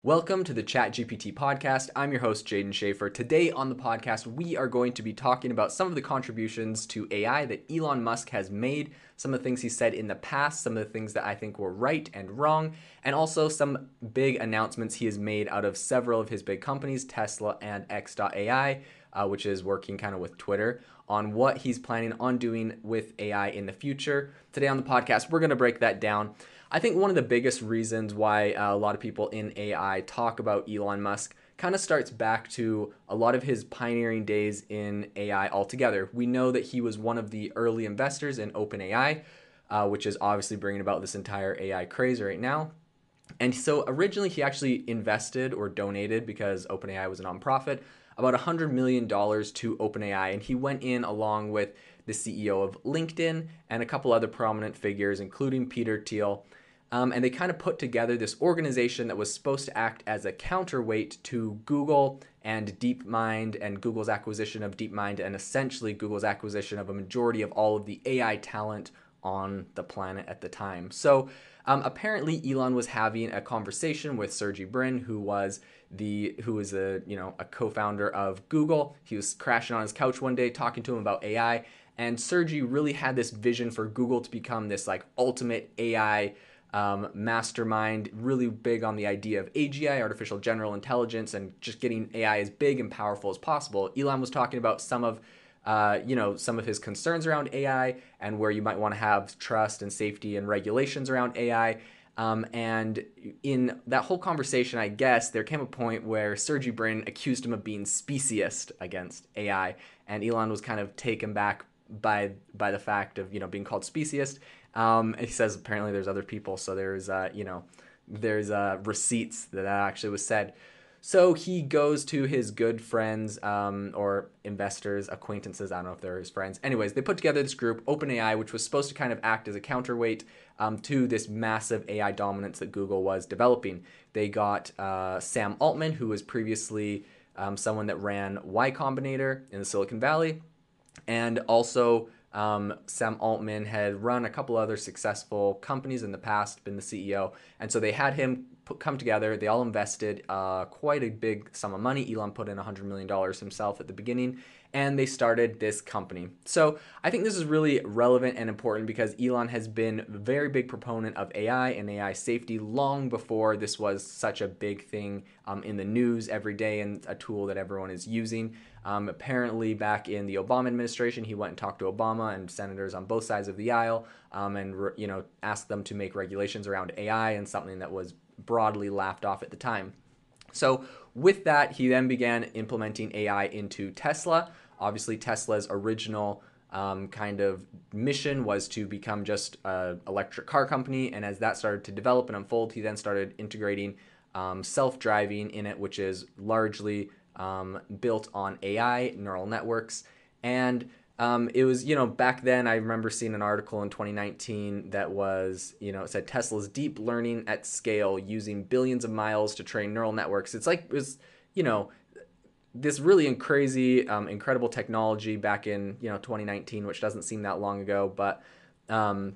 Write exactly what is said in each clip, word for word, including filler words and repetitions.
Welcome to the ChatGPT podcast. I'm your host, Jaden Schaefer. Today on the podcast, we are going to be talking about some of the contributions to A I that Elon Musk has made, some of the things he said in the past, some of the things that I think were right and wrong, and also some big announcements he has made out of several of his big companies, Tesla and X dot A I, uh, which is working kind of with Twitter, on what he's planning on doing with A I in the future. Today on the podcast, we're going to break that down. I think one of the biggest reasons why uh, a lot of people in A I talk about Elon Musk kind of starts back to a lot of his pioneering days in A I altogether. We know that he was one of the early investors in OpenAI, uh, which is obviously bringing about this entire A I craze right now. And so originally he actually invested or donated, because OpenAI was a nonprofit, about one hundred million dollars to OpenAI. And he went in along with the C E O of LinkedIn and a couple other prominent figures, including Peter Thiel. Um, and they kind of put together this organization that was supposed to act as a counterweight to Google and DeepMind and Google's acquisition of DeepMind, and essentially Google's acquisition of a majority of all of the A I talent on the planet at the time. So um, apparently Elon was having a conversation with Sergey Brin, who was the who was a you know a co-founder of Google. He was crashing on his couch one day talking to him about A I, and Sergey really had this vision for Google to become this like ultimate A I Um, mastermind, really big on the idea of A G I, artificial general intelligence, and just getting A I as big and powerful as possible. Elon was talking about some of, uh, you know, some of his concerns around A I and where you might want to have trust and safety and regulations around A I. Um, and in that whole conversation, I guess, there came a point where Sergey Brin accused him of being speciesist against A I, and Elon was kind of taken back by by the fact of, you know, being called speciesist. Um, he says apparently there's other people, so there's uh, you know there's uh, receipts that that actually was said. So he goes to his good friends um, or investors, acquaintances. I don't know if they're his friends. Anyways, they put together this group, OpenAI, which was supposed to kind of act as a counterweight um, to this massive A I dominance that Google was developing. They got uh, Sam Altman, who was previously um, someone that ran Y Combinator in the Silicon Valley, and also Um, Sam Altman had run a couple other successful companies in the past, been the C E O, and so they had him put, come together. They all invested uh, quite a big sum of money. Elon put in one hundred million dollars himself at the beginning, and they started this company. So I think this is really relevant and important because Elon has been a very big proponent of A I and A I safety long before this was such a big thing um, in the news every day and a tool that everyone is using. Um, apparently, back in the Obama administration, he went and talked to Obama and senators on both sides of the aisle, um, and you know asked them to make regulations around A I, and something that was broadly laughed off at the time. So with that, he then began implementing A I into Tesla. Obviously, Tesla's original um, kind of mission was to become just an electric car company, and as that started to develop and unfold, he then started integrating um, self-driving in it, which is largely Um, built on A I, neural networks. And um, it was, you know, back then I remember seeing an article in twenty nineteen that was, you know, it said Tesla's deep learning at scale using billions of miles to train neural networks. It's like, it was, you know, this really crazy, um, incredible technology back in, you know, twenty nineteen, which doesn't seem that long ago. But um,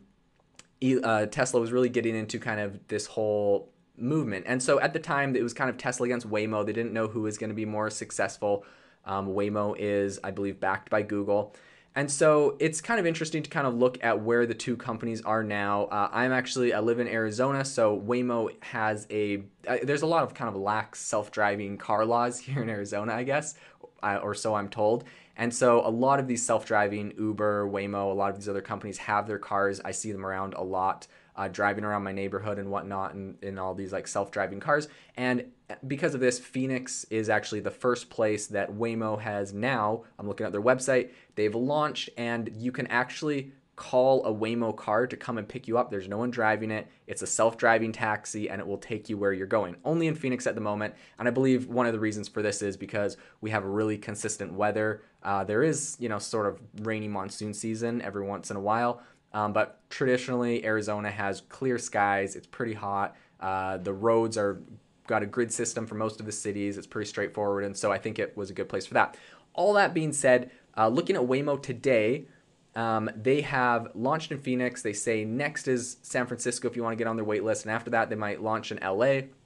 uh, Tesla was really getting into kind of this whole movement. And so at the time, it was kind of Tesla against Waymo. They didn't know who was going to be more successful. Um, Waymo is, I believe, backed by Google. And so it's kind of interesting to kind of look at where the two companies are now. Uh, I'm actually, I live in Arizona, so Waymo has a, uh, there's a lot of kind of lax self-driving car laws here in Arizona, I guess, uh, or so I'm told. And so a lot of these self-driving, Uber, Waymo, a lot of these other companies have their cars. I see them around a lot. Uh, driving around my neighborhood and whatnot, and in all these like self-driving cars. And because of this, Phoenix is actually the first place that Waymo has now. I'm looking at their website. They've launched, and you can actually call a Waymo car to come and pick you up. There's no one driving it. It's a self-driving taxi, and it will take you where you're going. Only in Phoenix at the moment. And I believe one of the reasons for this is because we have really consistent weather. Uh, there is, you know, sort of rainy monsoon season every once in a while. Um, but traditionally, Arizona has clear skies. It's pretty hot. Uh, the roads are got a grid system for most of the cities. It's pretty straightforward, and so I think it was a good place for that. All that being said, uh, looking at Waymo today, um, they have launched in Phoenix. They say next is San Francisco if you want to get on their wait list, and after that, they might launch in L A.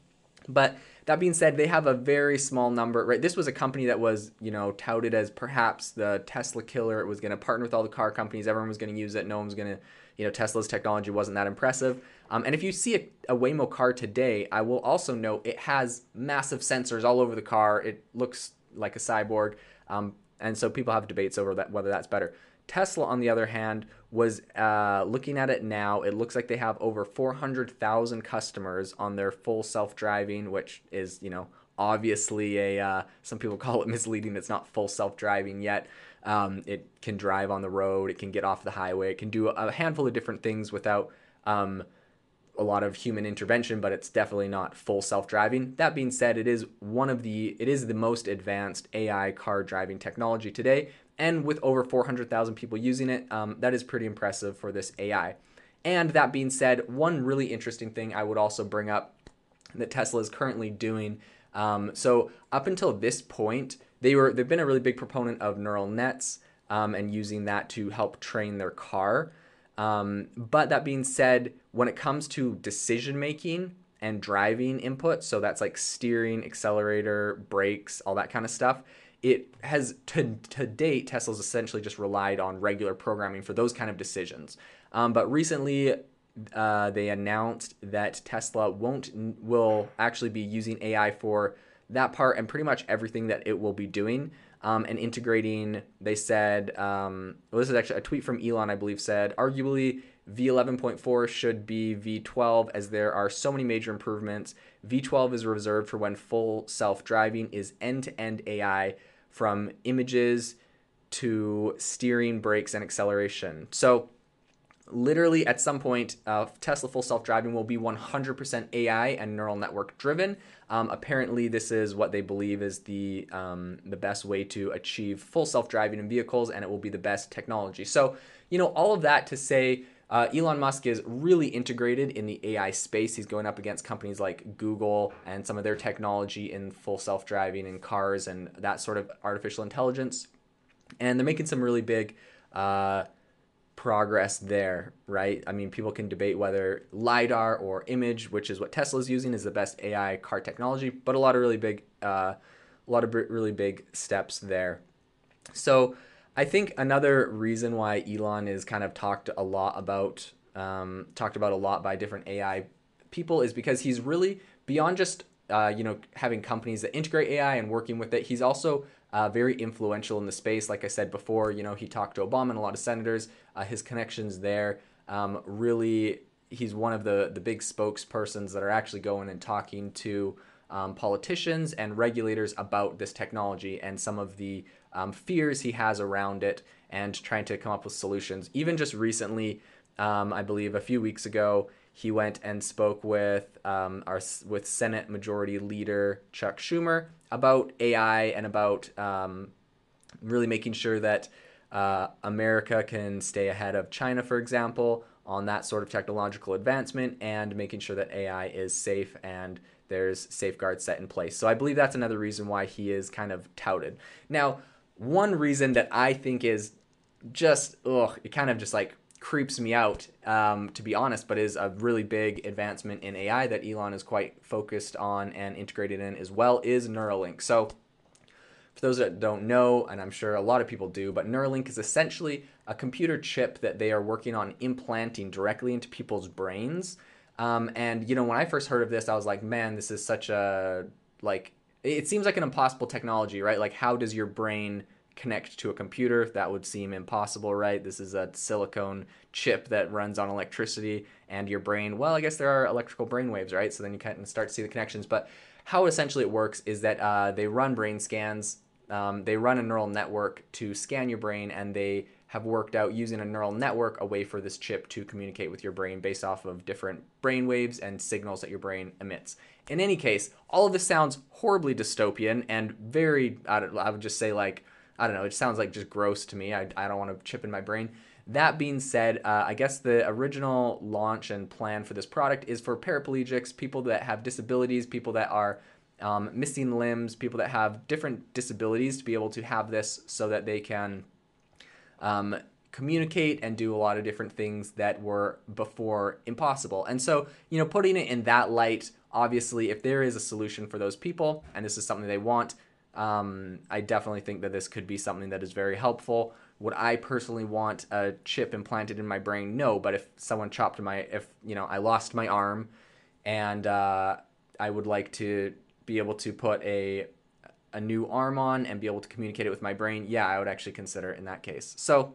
But that being said, they have a very small number, right? This was a company that was, you know, touted as perhaps the Tesla killer. It was going to partner with all the car companies. Everyone was going to use it. No one was going to, you know, Tesla's technology wasn't that impressive. Um, and if you see a, a Waymo car today, I will also note it has massive sensors all over the car. It looks like a cyborg. Um, and so people have debates over that, whether that's better. Tesla, on the other hand, was uh, looking at it now. It looks like they have over four hundred thousand customers on their full self-driving, which is, you know, obviously a, uh, some people call it misleading. It's not full self-driving yet. Um, it can drive on the road. It can get off the highway. It can do a handful of different things without um, a lot of human intervention, but it's definitely not full self-driving. That being said, it is one of the, it is the most advanced A I car driving technology today. And with over four hundred thousand people using it, um, that is pretty impressive for this A I. And that being said, one really interesting thing I would also bring up that Tesla is currently doing. Um, so up until this point, they were they've been a really big proponent of neural nets um, and using that to help train their car. Um, but that being said, when it comes to decision making and driving input, so that's like steering, accelerator, brakes, all that kind of stuff, it has to, to date, Tesla's essentially just relied on regular programming for those kind of decisions. Um, but recently, uh, they announced that Tesla won't will actually be using A I for that part and pretty much everything that it will be doing um, and integrating. They said, um, well, this is actually a tweet from Elon, I believe, said, arguably V eleven point four should be V twelve as there are so many major improvements. V twelve is reserved for when full self-driving is end-to-end A I from images to steering, brakes, and acceleration. So literally at some point, uh, Tesla full self-driving will be one hundred percent A I and neural network driven. Um, apparently, this is what they believe is the um, the best way to achieve full self-driving in vehicles, and it will be the best technology. So, you know, all of that to say, uh, Elon Musk is really integrated in the A I space. He's going up against companies like Google and some of their technology in full self-driving in cars and that sort of artificial intelligence. And they're making some really big uh, progress there, right? I mean, people can debate whether LiDAR or image, which is what Tesla's using, is the best A I car technology, but a lot of really big, uh, a lot of really big steps there. So I think another reason why Elon is kind of talked a lot about, um, talked about a lot by different A I people is because he's really beyond just, uh, you know, having companies that integrate A I and working with it. He's also uh, very influential in the space. Like I said before, you know, he talked to Obama and a lot of senators. Uh, his connections there um, really, he's one of the, the big spokespersons that are actually going and talking to um, politicians and regulators about this technology and some of the um, fears he has around it and trying to come up with solutions. Even just recently, um, I believe a few weeks ago, he went and spoke with um, our with Senate Majority Leader Chuck Schumer about A I and about um, really making sure that uh, America can stay ahead of China, for example, on that sort of technological advancement and making sure that A I is safe and there's safeguards set in place. So I believe that's another reason why he is kind of touted. Now, one reason that I think is just, ugh, it kind of just like creeps me out, um, to be honest, but is a really big advancement in A I that Elon is quite focused on and integrated in as well, is Neuralink. So for those that don't know, and I'm sure a lot of people do, but Neuralink is essentially a computer chip that they are working on implanting directly into people's brains. Um, and, you know, when I first heard of this, I was like, man, this is such a, like, it seems like an impossible technology, right? Like, how does your brain connect to a computer? That would seem impossible, right? This is a silicone chip that runs on electricity, and your brain, well, I guess there are electrical brain waves, right? So then you kind of start to see the connections. But how essentially it works is that uh, they run brain scans. Um, they run a neural network to scan your brain, and they have worked out using a neural network a way for this chip to communicate with your brain based off of different brain waves and signals that your brain emits. In any case, all of this sounds horribly dystopian and very, I, don't, I would just say like, I don't know, it sounds like just gross to me. I, I don't want a chip in my brain. That being said, uh, I guess the original launch and plan for this product is for paraplegics, people that have disabilities, people that are um, missing limbs, people that have different disabilities, to be able to have this so that they can um, communicate and do a lot of different things that were before impossible. And so, you know, putting it in that light, obviously, if there is a solution for those people and this is something they want, um, I definitely think that this could be something that is very helpful. Would I personally want a chip implanted in my brain? No, but if someone chopped my, if, you know, I lost my arm and uh, I would like to be able to put a a new arm on and be able to communicate it with my brain, yeah, I would actually consider it in that case. So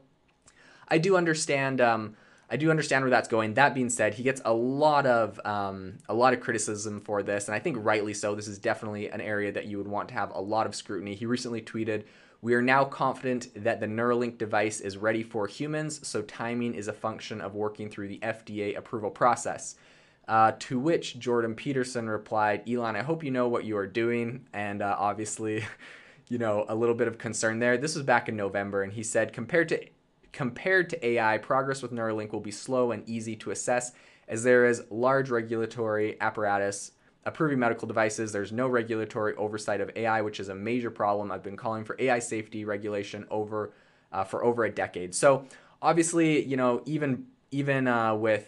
I do understand. Um, I do understand where that's going. That being said, he gets a lot of um, a lot of criticism for this, and I think rightly so. This is definitely an area that you would want to have a lot of scrutiny. He recently tweeted, "We are now confident that the Neuralink device is ready for humans, so timing is a function of working through the F D A approval process." Uh, to which Jordan Peterson replied, "Elon, I hope you know what you are doing." And uh, obviously, you know, a little bit of concern there. This was back in November, and he said, compared to compared to A I, progress with Neuralink will be slow and easy to assess as there is large regulatory apparatus approving medical devices. There's no regulatory oversight of A I, which is a major problem. I've been calling for A I safety regulation over uh, for over a decade. So obviously, you know, even even uh, with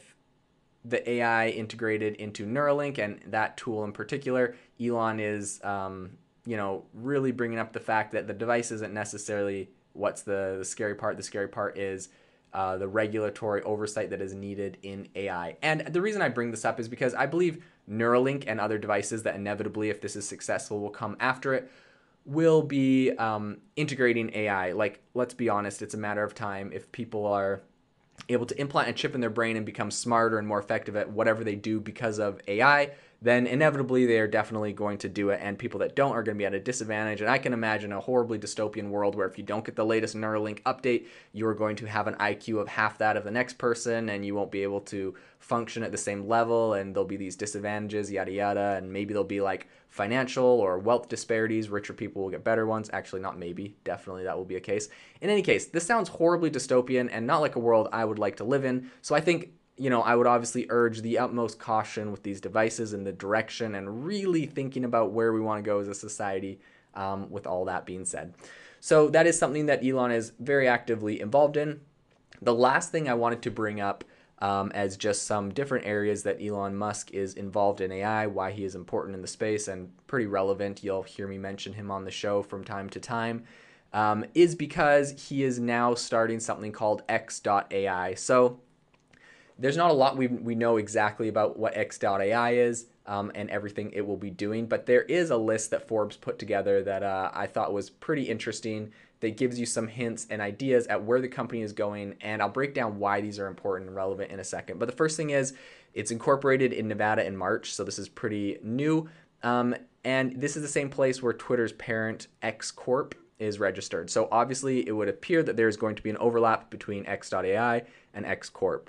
the A I integrated into Neuralink and that tool in particular, Elon is, um, you know, really bringing up the fact that the device isn't necessarily what's the, the scary part. The scary part is uh, the regulatory oversight that is needed in A I. And the reason I bring this up is because I believe Neuralink and other devices that inevitably, if this is successful, will come after it, will be um, integrating A I. Like, let's be honest, it's a matter of time. If people are able to implant a chip in their brain and become smarter and more effective at whatever they do because of A I, then inevitably they are definitely going to do it, and people that don't are going to be at a disadvantage. And I can imagine a horribly dystopian world where if you don't get the latest Neuralink update, you are going to have an I Q of half that of the next person, and you won't be able to function at the same level, and there'll be these disadvantages, yada yada, and maybe there'll be like financial or wealth disparities. Richer people will get better ones. Actually, not maybe, definitely that will be a case. In any case, this sounds horribly dystopian and not like a world I would like to live in. So I think, you know, I would obviously urge the utmost caution with these devices and the direction, and really thinking about where we want to go as a society, um, with all that being said. So that is something that Elon is very actively involved in. The last thing I wanted to bring up, um, as just some different areas that Elon Musk is involved in A I, why he is important in the space and pretty relevant, you'll hear me mention him on the show from time to time, um, is because he is now starting something called X dot A I. So there's not a lot we we know exactly about what X dot A I is, um, and everything it will be doing, but there is a list that Forbes put together that uh, I thought was pretty interesting, that gives you some hints and ideas at where the company is going, and I'll break down why these are important and relevant in a second. But the first thing is, it's incorporated in Nevada in March, so this is pretty new, um, and this is the same place where Twitter's parent, X Corp, is registered. So obviously, it would appear that there's going to be an overlap between X dot A I and X Corp.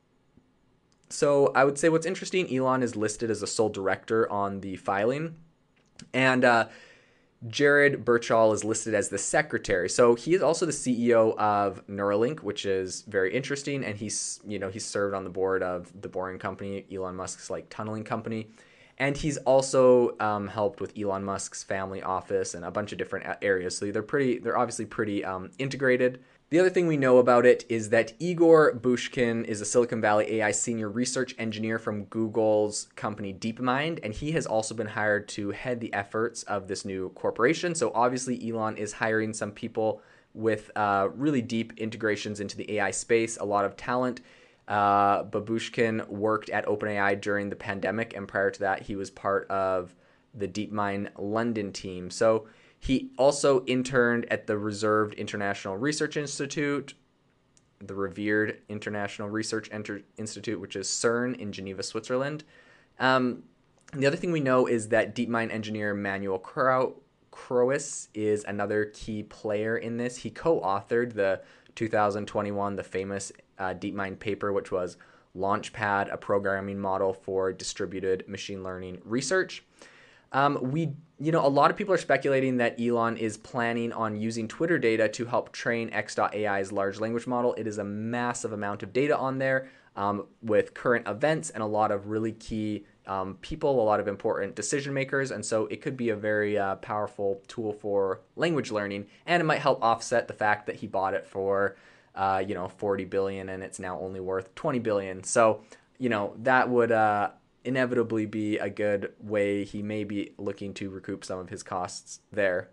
So I would say what's interesting, Elon is listed as a sole director on the filing, and uh, Jared Birchall is listed as the secretary. So he is also the C E O of Neuralink, which is very interesting, and he's, you know, he's served on the board of the Boring Company, Elon Musk's like tunneling company, and he's also um, helped with Elon Musk's family office and a bunch of different areas. So they're pretty, they're obviously pretty um, integrated. The other thing we know about it is that Igor Bushkin is a Silicon Valley A I senior research engineer from Google's company DeepMind, and he has also been hired to head the efforts of this new corporation. So obviously Elon is hiring some people with uh, really deep integrations into the A I space, a lot of talent. Uh, Babushkin worked at OpenAI during the pandemic, and prior to that, he was part of the DeepMind London team. So he also interned at the Reserved International Research Institute, the revered International Research Enter- Institute, which is CERN in Geneva, Switzerland. Um, the other thing we know is that DeepMind engineer Manuel Crow- Crois is another key player in this. He co-authored the two thousand twenty-one, the famous uh, DeepMind paper, which was Launchpad, a programming model for distributed machine learning research. Um, we, you know, a lot of people are speculating that Elon is planning on using Twitter data to help train X dot A I's large language model. It is a massive amount of data on there, um, with current events and a lot of really key um, people, a lot of important decision makers. And so it could be a very uh, powerful tool for language learning, and it might help offset the fact that he bought it for, uh, you know, forty billion dollars and it's now only worth twenty billion dollars. So, you know, that would, uh, inevitably be a good way. He may be looking to recoup some of his costs there.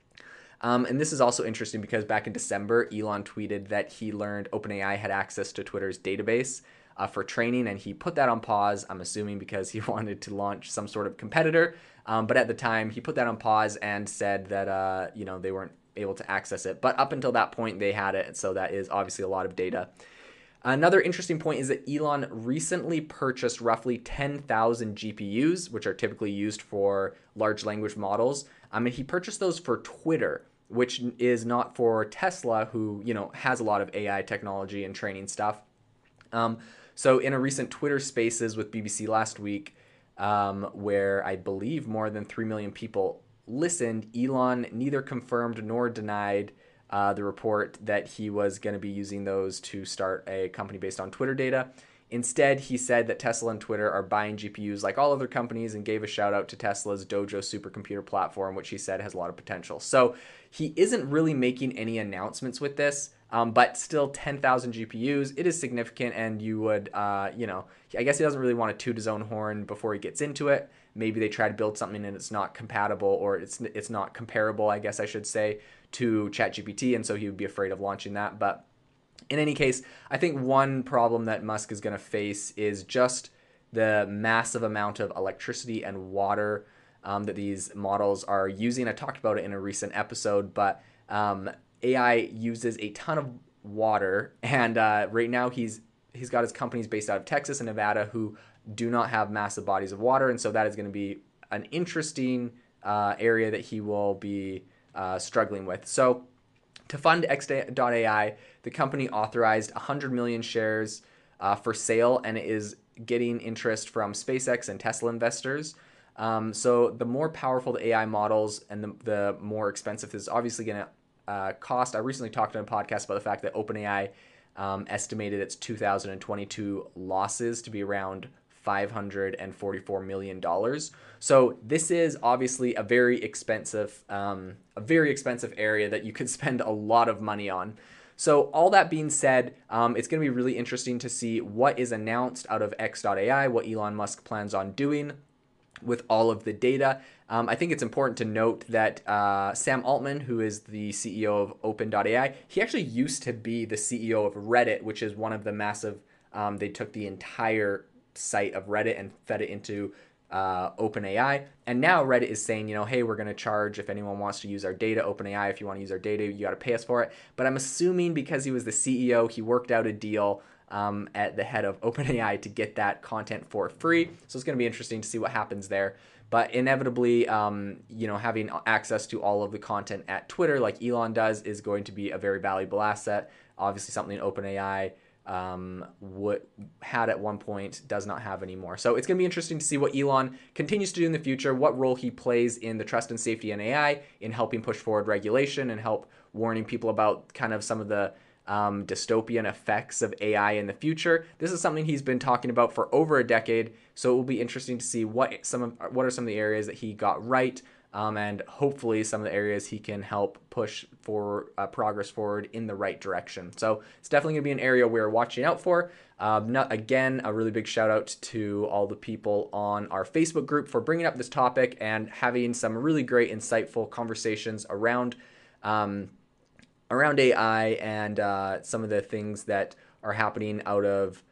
Um, and this is also interesting because back in December, Elon tweeted that he learned OpenAI had access to Twitter's database uh, for training, and he put that on pause, I'm assuming because he wanted to launch some sort of competitor. Um, but at the time, he put that on pause and said that uh, you know they weren't able to access it. But up until that point, they had it, so that is obviously a lot of data. Another interesting point is that Elon recently purchased roughly ten thousand G P Us, which are typically used for large language models. Um, and he purchased those for Twitter, which is not for Tesla, who, you know, has a lot of A I technology and training stuff. Um, so in a recent Twitter Spaces with B B C last week, um, where I believe more than three million people listened, Elon neither confirmed nor denied uh, the report that he was going to be using those to start a company based on Twitter data. Instead, he said that Tesla and Twitter are buying G P Us like all other companies and gave a shout out to Tesla's Dojo supercomputer platform, which he said has a lot of potential. So he isn't really making any announcements with this, um, but still ten thousand G P Us, it is significant, and you would, uh, you know, I guess he doesn't really want to toot his own horn before he gets into it. Maybe they try to build something and it's not compatible, or it's it's not comparable, I guess I should say, to ChatGPT, and so he would be afraid of launching that. But in any case, I think one problem that Musk is going to face is just the massive amount of electricity and water um, that these models are using. I talked about it in a recent episode, but um, A I uses a ton of water, and uh, right now he's he's got his companies based out of Texas and Nevada who do not have massive bodies of water, and so that is going to be an interesting uh, area that he will be uh, struggling with. So to fund X dot A I, the company authorized one hundred million shares uh, for sale, and it is getting interest from SpaceX and Tesla investors. Um, so the more powerful the A I models and the, the more expensive this is obviously going to uh, cost. I recently talked on a podcast about the fact that OpenAI um, estimated its two thousand twenty-two losses to be around five hundred forty-four million dollars. So this is obviously a very expensive, um, a very expensive area that you could spend a lot of money on. So all that being said, um, it's going to be really interesting to see what is announced out of X dot A I, what Elon Musk plans on doing with all of the data. Um, I think it's important to note that uh, Sam Altman, who is the C E O of Open dot A I, he actually used to be the C E O of Reddit, which is one of the massive, um, they took the entire site of Reddit and fed it into uh, OpenAI. And now Reddit is saying, you know, hey, we're going to charge if anyone wants to use our data. OpenAI, if you want to use our data, you got to pay us for it. But I'm assuming because he was the C E O, he worked out a deal um, at the head of OpenAI to get that content for free. So it's going to be interesting to see what happens there. But inevitably, um, you know, having access to all of the content at Twitter like Elon does is going to be a very valuable asset. Obviously something OpenAI um, what had at one point does not have anymore. So it's going to be interesting to see what Elon continues to do in the future, what role he plays in the trust and safety in A I, in helping push forward regulation and help warning people about kind of some of the um, dystopian effects of A I in the future. This is something he's been talking about for over a decade. So it will be interesting to see what some of what are some of the areas that he got right. Um, and hopefully some of the areas he can help push for uh, progress forward in the right direction. So it's definitely going to be an area we're watching out for. Um, not, again, a really big shout out to all the people on our Facebook group for bringing up this topic and having some really great, insightful conversations around um, around A I and uh, some of the things that are happening out of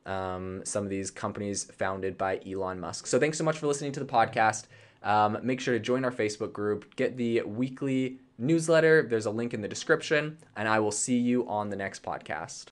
um, some of these companies founded by Elon Musk. So thanks so much for listening to the podcast. Um, make sure to join our Facebook group, get the weekly newsletter. There's a link in the description, and I will see you on the next podcast.